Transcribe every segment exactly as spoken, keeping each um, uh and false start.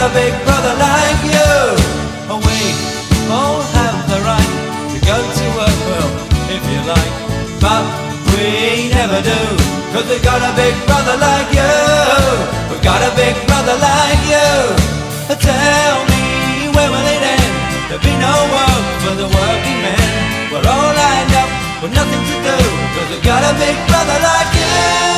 a big brother like you. We all have the right to go to work, well, if you like, but we never do, cause we got a big brother like you. We've got a big brother like you. Tell me, where will it end? There'll be no work for the working men. We're all lined up with nothing to do, cause we've got a big brother like you.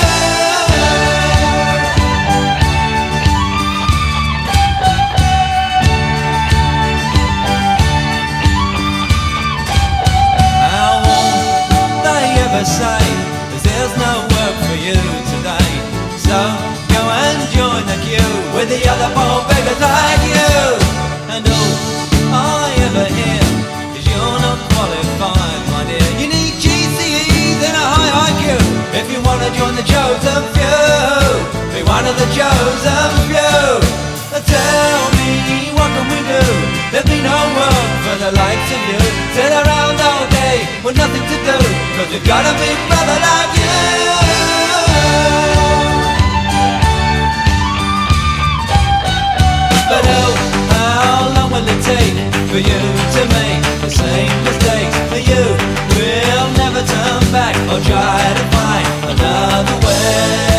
Say, cause there's no work for you today. So go and join the queue with the other poor beggars like you. And all I ever hear is you're not qualified, my dear. You need G C Es and a high I Q if you want to join the chosen few. Be one of the chosen few. Tell me, what can we do? There'll be no work for the likes of you. Sit around all day with nothing to do, cause we've got a big brother like you. But oh, how long will it take for you to make the same mistakes? For you will never turn back or try to find another way.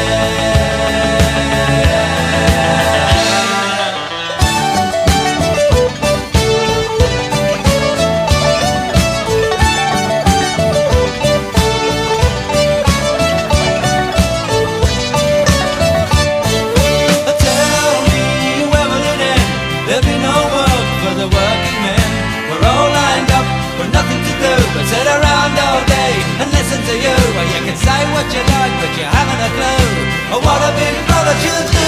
Sit around all day and listen to you. Well, you can say what you like, but you haven't a clue what a big brother should do.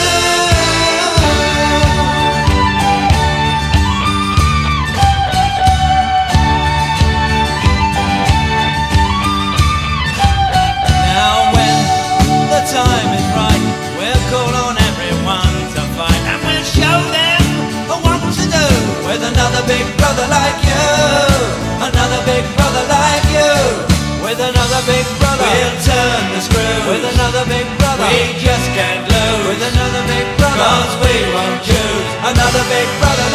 Now when the time is right, we'll call on everyone to fight, and we'll show them what to do with another big brother like you. Another big brother like you. With another big brother, we'll turn the screw. With another big brother, we just can't lose. With another big brother, cause we won't choose another big brother